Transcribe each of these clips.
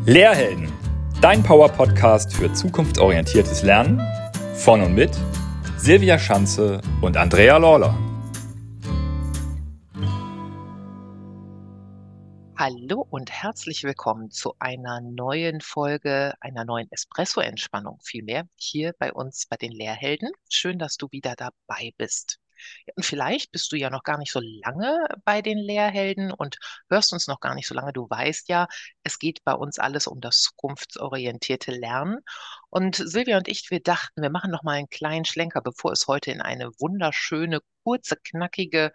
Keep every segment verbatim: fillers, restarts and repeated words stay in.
Lehrhelden, dein Power-Podcast für zukunftsorientiertes Lernen von und mit Silvia Schanze und Andrea Lawler. Hallo und herzlich willkommen zu einer neuen Folge, einer neuen Espresso-Entspannung vielmehr, hier bei uns bei den Lehrhelden. Schön, dass du wieder dabei bist. Ja, und vielleicht bist du ja noch gar nicht so lange bei den Lehrhelden und hörst uns noch gar nicht so lange. Du weißt ja, es geht bei uns alles um das zukunftsorientierte Lernen. Und Silvia und ich, wir dachten, wir machen noch mal einen kleinen Schlenker, bevor es heute in eine wunderschöne, kurze, knackige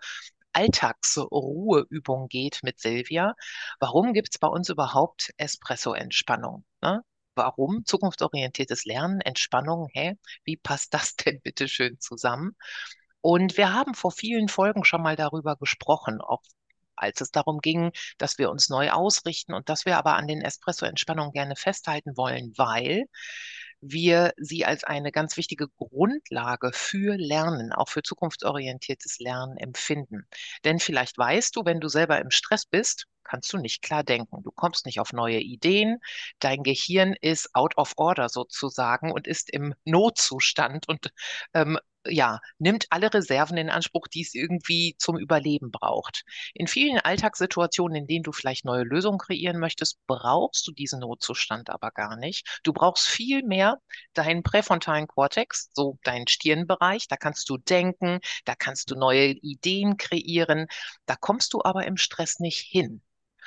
Alltagsruheübung geht mit Silvia. Warum gibt es bei uns überhaupt Espresso-Entspannung? Ne? Warum zukunftsorientiertes Lernen, Entspannung? Hä? Wie passt das denn bitte schön zusammen? Und wir haben vor vielen Folgen schon mal darüber gesprochen, auch als es darum ging, dass wir uns neu ausrichten und dass wir aber an den Espresso-Entspannungen gerne festhalten wollen, weil wir sie als eine ganz wichtige Grundlage für Lernen, auch für zukunftsorientiertes Lernen empfinden. Denn vielleicht weißt du, wenn du selber im Stress bist, kannst du nicht klar denken. Du kommst nicht auf neue Ideen. Dein Gehirn ist out of order sozusagen und ist im Notzustand und ähm, ja, nimmt alle Reserven in Anspruch, die es irgendwie zum Überleben braucht. In vielen Alltagssituationen, in denen du vielleicht neue Lösungen kreieren möchtest, brauchst du diesen Notzustand aber gar nicht. Du brauchst viel mehr deinen präfrontalen Kortex, so deinen Stirnbereich. Da kannst du denken, da kannst du neue Ideen kreieren. Da kommst du aber im Stress nicht hin.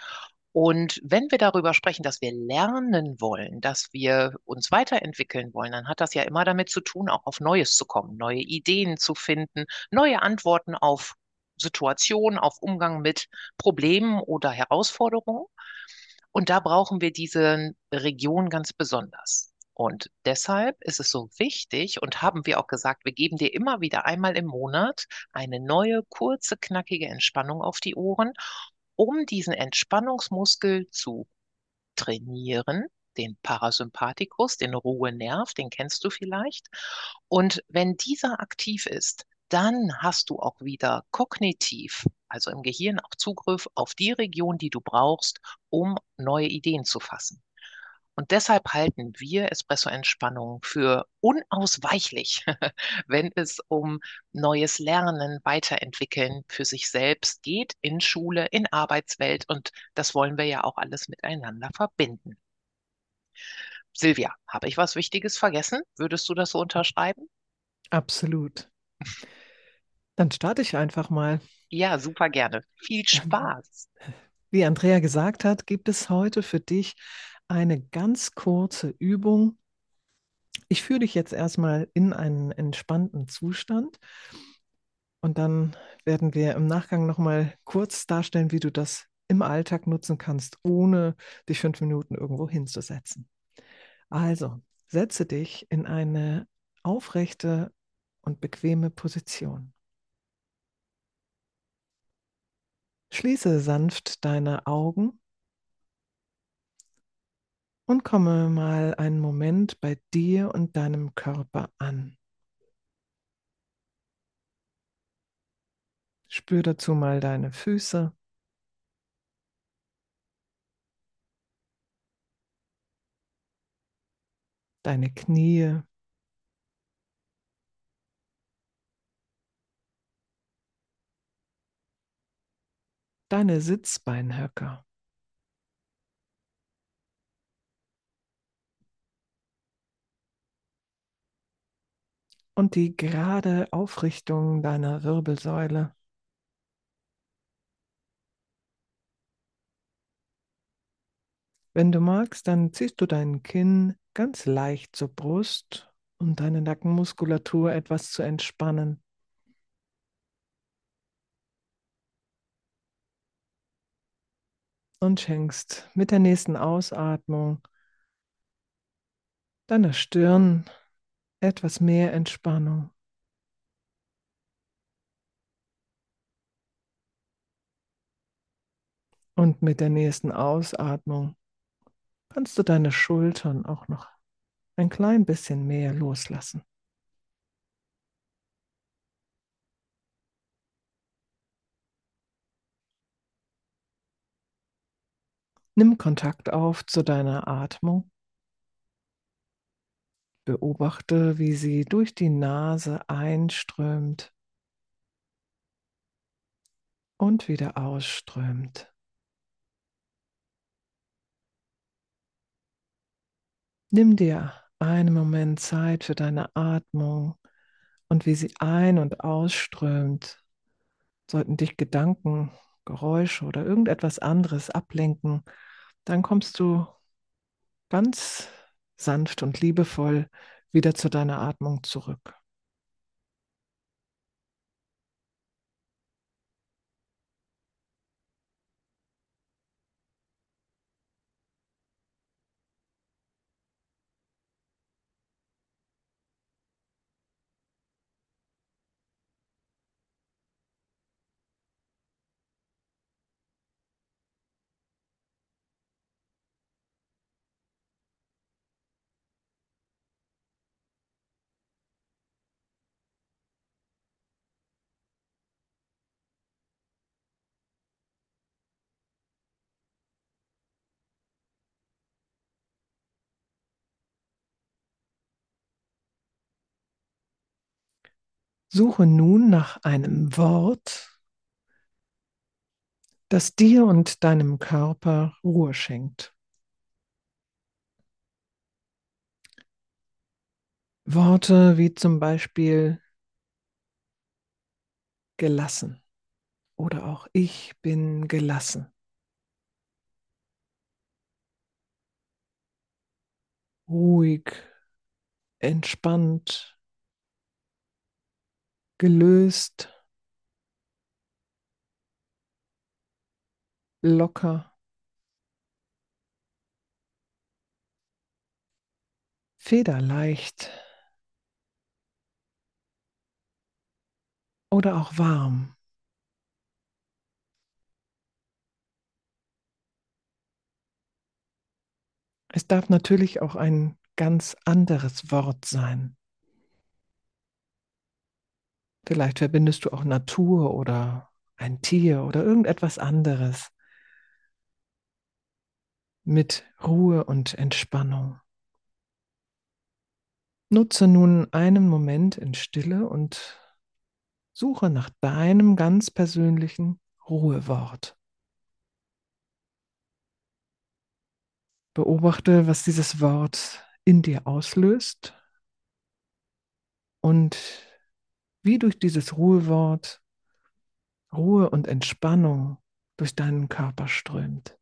Und wenn wir darüber sprechen, dass wir lernen wollen, dass wir uns weiterentwickeln wollen, dann hat das ja immer damit zu tun, auch auf Neues zu kommen, neue Ideen zu finden, neue Antworten auf Situationen, auf Umgang mit Problemen oder Herausforderungen. Und da brauchen wir diese Region ganz besonders. Und deshalb ist es so wichtig und haben wir auch gesagt, wir geben dir immer wieder einmal im Monat eine neue, kurze, knackige Entspannung auf die Ohren, um diesen Entspannungsmuskel zu trainieren, den Parasympathikus, den Ruhenerv, den kennst du vielleicht. Und wenn dieser aktiv ist, dann hast du auch wieder kognitiv, also im Gehirn, auch Zugriff auf die Region, die du brauchst, um neue Ideen zu fassen. Und deshalb halten wir Espresso-Entspannung für unausweichlich, wenn es um neues Lernen, Weiterentwickeln für sich selbst geht, in Schule, in Arbeitswelt. Und das wollen wir ja auch alles miteinander verbinden. Silvia, habe ich was Wichtiges vergessen? Würdest du das so unterschreiben? Absolut. Dann starte ich einfach mal. Ja, super gerne. Viel Ähm, Spaß. Wie Andrea gesagt hat, gibt es heute für dich eine ganz kurze Übung. Ich führe dich jetzt erstmal in einen entspannten Zustand und dann werden wir im Nachgang nochmal kurz darstellen, wie du das im Alltag nutzen kannst, ohne dich fünf Minuten irgendwo hinzusetzen. Also, setze dich in eine aufrechte und bequeme Position. Schließe sanft deine Augen und komme mal einen Moment bei dir und deinem Körper an. Spür dazu mal deine Füße, deine Knie, deine Sitzbeinhöcker und die gerade Aufrichtung deiner Wirbelsäule. Wenn du magst, dann ziehst du dein Kinn ganz leicht zur Brust, um deine Nackenmuskulatur etwas zu entspannen. Und schenkst mit der nächsten Ausatmung deiner Stirn etwas mehr Entspannung. Und mit der nächsten Ausatmung kannst du deine Schultern auch noch ein klein bisschen mehr loslassen. Nimm Kontakt auf zu deiner Atmung. Beobachte, wie sie durch die Nase einströmt und wieder ausströmt. Nimm dir einen Moment Zeit für deine Atmung und wie sie ein- und ausströmt. Sollten dich Gedanken, Geräusche oder irgendetwas anderes ablenken, dann kommst du ganz sanft und liebevoll wieder zu deiner Atmung zurück. Suche nun nach einem Wort, das dir und deinem Körper Ruhe schenkt. Worte wie zum Beispiel gelassen oder auch ich bin gelassen, ruhig, entspannt, gelöst, locker, federleicht oder auch warm. Es darf natürlich auch ein ganz anderes Wort sein. Vielleicht verbindest du auch Natur oder ein Tier oder irgendetwas anderes mit Ruhe und Entspannung. Nutze nun einen Moment in Stille und suche nach deinem ganz persönlichen Ruhewort. Beobachte, was dieses Wort in dir auslöst und wie durch dieses Ruhewort Ruhe und Entspannung durch deinen Körper strömt.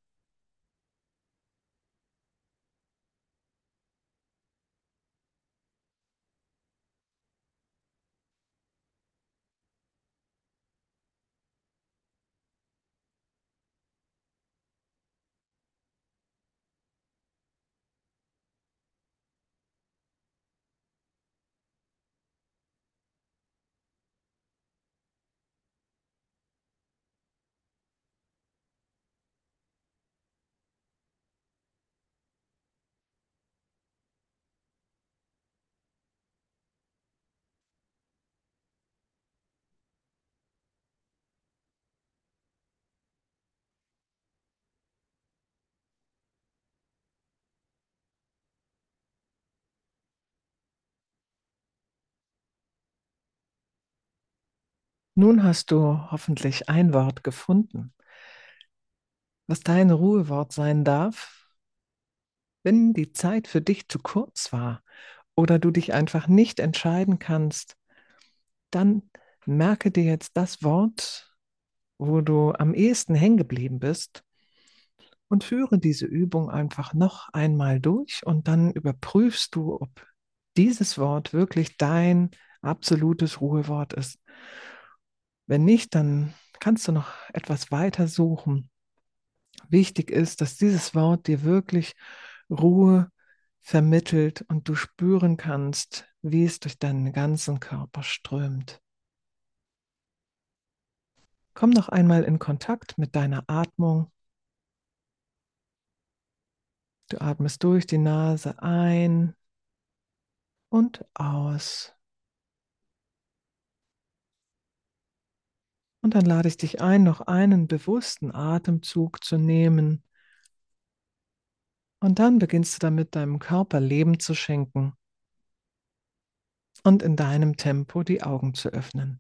Nun hast du hoffentlich ein Wort gefunden, was dein Ruhewort sein darf, wenn die Zeit für dich zu kurz war oder du dich einfach nicht entscheiden kannst, dann merke dir jetzt das Wort, wo du am ehesten hängen geblieben bist und führe diese Übung einfach noch einmal durch und dann überprüfst du, ob dieses Wort wirklich dein absolutes Ruhewort ist. Wenn nicht, dann kannst du noch etwas weiter suchen. Wichtig ist, dass dieses Wort dir wirklich Ruhe vermittelt und du spüren kannst, wie es durch deinen ganzen Körper strömt. Komm noch einmal in Kontakt mit deiner Atmung. Du atmest durch die Nase ein und aus. Und dann lade ich dich ein, noch einen bewussten Atemzug zu nehmen Und dann beginnst du damit, deinem Körper Leben zu schenken und in deinem Tempo die Augen zu öffnen.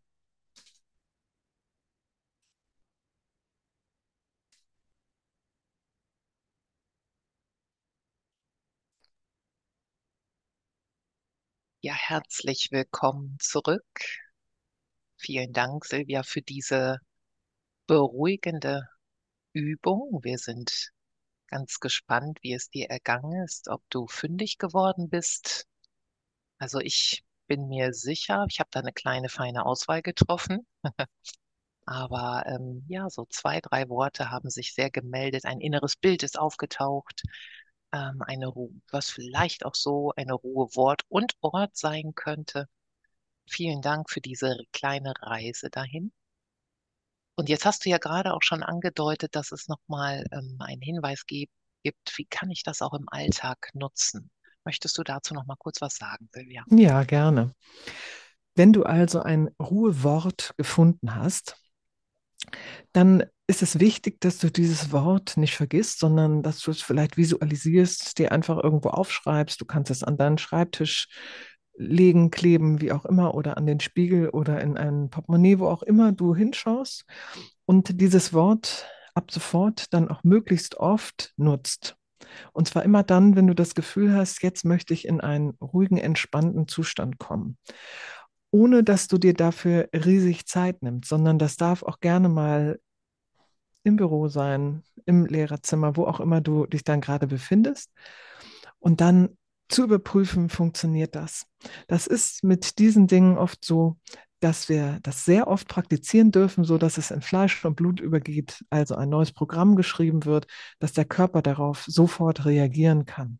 Ja, herzlich willkommen zurück. Vielen Dank, Silvia, für diese beruhigende Übung. Wir sind ganz gespannt, wie es dir ergangen ist, ob du fündig geworden bist. Also ich bin mir sicher, ich habe da eine kleine feine Auswahl getroffen. Aber ähm, ja, so zwei, drei Worte haben sich sehr gemeldet. Ein inneres Bild ist aufgetaucht. Ähm, eine Ruhe, was vielleicht auch so eine Ruhe Wort und Ort sein könnte. Vielen Dank für diese kleine Reise dahin. Und jetzt hast du ja gerade auch schon angedeutet, dass es nochmal ähm, einen Hinweis gibt, gibt, wie kann ich das auch im Alltag nutzen? Möchtest du dazu noch mal kurz was sagen, Silvia? Ja, gerne. Wenn du also ein Ruhewort gefunden hast, dann ist es wichtig, dass du dieses Wort nicht vergisst, sondern dass du es vielleicht visualisierst, dir einfach irgendwo aufschreibst. Du kannst es an deinen Schreibtisch legen, kleben, wie auch immer, oder an den Spiegel oder in ein Portemonnaie, wo auch immer du hinschaust und dieses Wort ab sofort dann auch möglichst oft nutzt. Und zwar immer dann, wenn du das Gefühl hast, jetzt möchte ich in einen ruhigen, entspannten Zustand kommen. Ohne dass du dir dafür riesig Zeit nimmst, sondern das darf auch gerne mal im Büro sein, im Lehrerzimmer, wo auch immer du dich dann gerade befindest. Und dann zu überprüfen, funktioniert das. Das ist mit diesen Dingen oft so, dass wir das sehr oft praktizieren dürfen, so dass es in Fleisch und Blut übergeht, also ein neues Programm geschrieben wird, dass der Körper darauf sofort reagieren kann.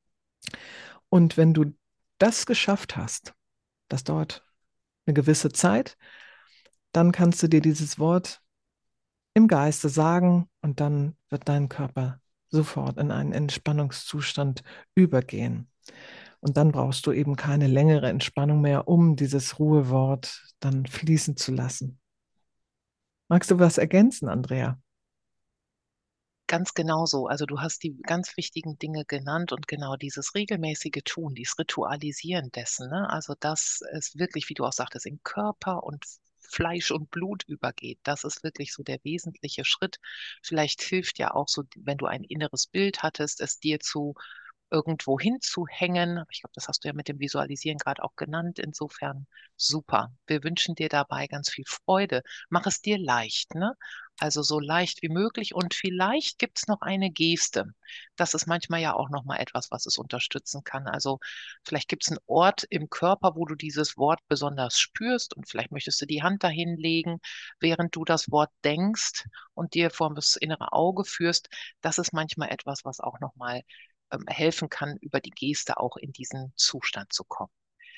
Und wenn du das geschafft hast, das dauert eine gewisse Zeit, dann kannst du dir dieses Wort im Geiste sagen und dann wird dein Körper sofort in einen Entspannungszustand übergehen. Und dann brauchst du eben keine längere Entspannung mehr, um dieses Ruhewort dann fließen zu lassen. Magst du was ergänzen, Andrea? Ganz genau so. Also du hast die ganz wichtigen Dinge genannt und genau dieses regelmäßige Tun, dieses Ritualisieren dessen, ne? Also dass es wirklich, wie du auch sagtest, in Körper und Fleisch und Blut übergeht. Das ist wirklich so der wesentliche Schritt. Vielleicht hilft ja auch so, wenn du ein inneres Bild hattest, es dir zu irgendwo hinzuhängen. Aber ich glaube, das hast du ja mit dem Visualisieren gerade auch genannt. Insofern super. Wir wünschen dir dabei ganz viel Freude. Mach es dir leicht, ne? Also so leicht wie möglich. Und vielleicht gibt es noch eine Geste. Das ist manchmal ja auch noch mal etwas, was es unterstützen kann. Also vielleicht gibt es einen Ort im Körper, wo du dieses Wort besonders spürst und vielleicht möchtest du die Hand dahin legen, während du das Wort denkst und dir vor das innere Auge führst. Das ist manchmal etwas, was auch noch mal ähm, helfen kann, über die Geste auch in diesen Zustand zu kommen.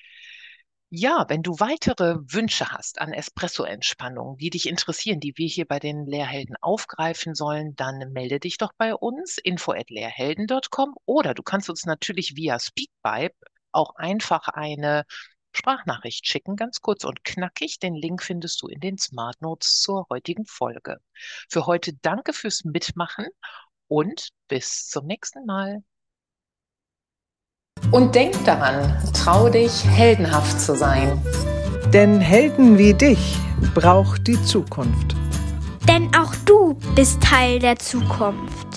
Ja, wenn du weitere Wünsche hast an Espresso-Entspannung, die dich interessieren, die wir hier bei den Lehrhelden aufgreifen sollen, dann melde dich doch bei uns, info at lehrhelden punkt com, oder du kannst uns natürlich via Speakpipe auch einfach eine Sprachnachricht schicken, ganz kurz und knackig. Den Link findest du in den Smart Notes zur heutigen Folge. Für heute danke fürs Mitmachen und bis zum nächsten Mal. Und denk daran, trau dich, heldenhaft zu sein. Denn Helden wie dich braucht die Zukunft. Denn auch du bist Teil der Zukunft.